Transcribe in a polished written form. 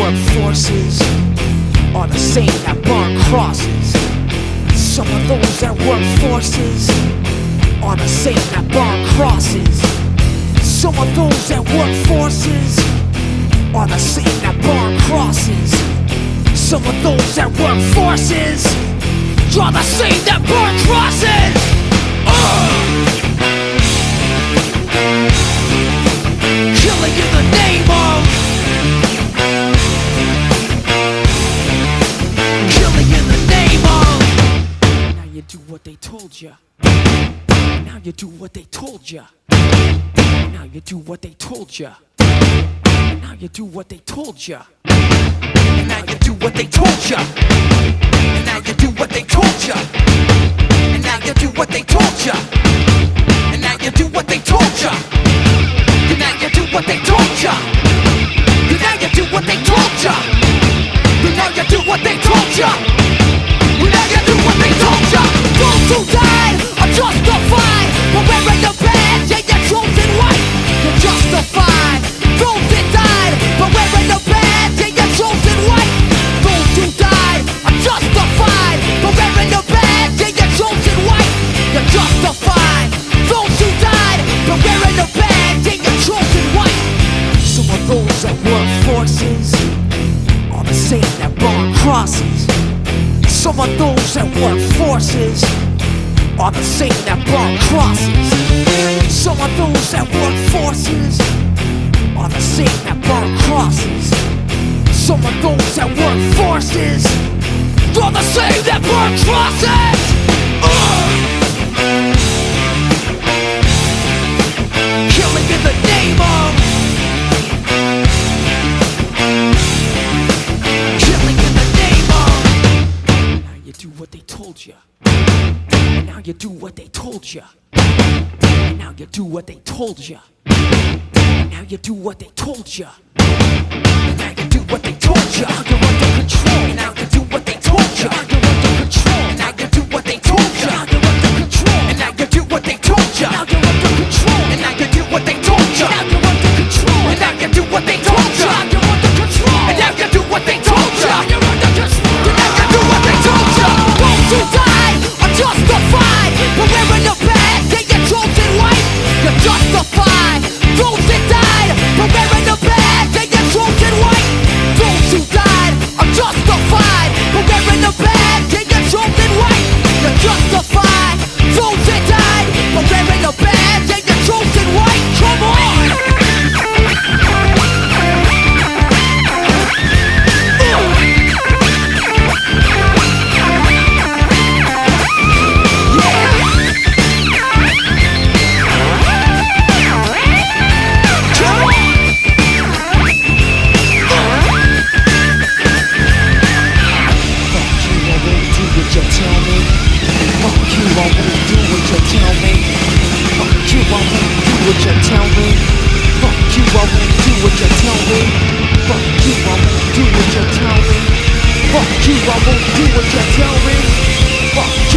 work forces are the same that burn crosses. Some of those that work forces are the same that burn crosses. Some of those that work forces are the same that burn crosses. Some of those that work forces are the same that burn crosses. Killing in the name of, killing in the name of. Now you do what they told you. Now you do what they told you. Now you do what they told you. Now you do what they told you. Now you do what they told you. Now you do what they told you. And now you do what they told you. And now you do what they told you. And now you do what they told you. And now you do what they told you. And now you do what they told you. And now you do what they told you. Those who died are justified for wearing the badge and your chosen white. You're justified. Those that died for wearing the badge and your chosen white. Those who died are justified for wearing the badge and your chosen white. You're justified. Those who died for wearing the badge and your chosen white. Some of those that work forces are the same that burn crosses. Some of those that work forces are the same that burn crosses. Some of those that work forces are the same that burn crosses. Some of those that work forces are the same that burn crosses. Killing in the name of, killing in the name of. Now you do what they told you. Now you do what they told you. Now you do what they told you. Now you do what they told you. Now you do what they told you. Now you're under control. Now you do what they told you. Now you're under control. Now you do what they told you. Now you're under control. And now you do what they told you. Now you're under control. And now you do what they told you. Now you're under control. And now you do what they told you. Now you're under control. And now you do what they told you. Now you're under control. And now you do what they told you. Those who died are justified for wearing the badge and your chosen white. You're justified. Those that died for wearing the badge and your chosen white. Those who died are justified for wearing the badge and your chosen white. You're justified. Those that died for wearing the badge and your chosen white. Come on! What you tell me? Fuck you, I won't do what you tell me. Fuck you, I won't do what you tell me. Fuck you, I won't do what you tell me. Fuck you.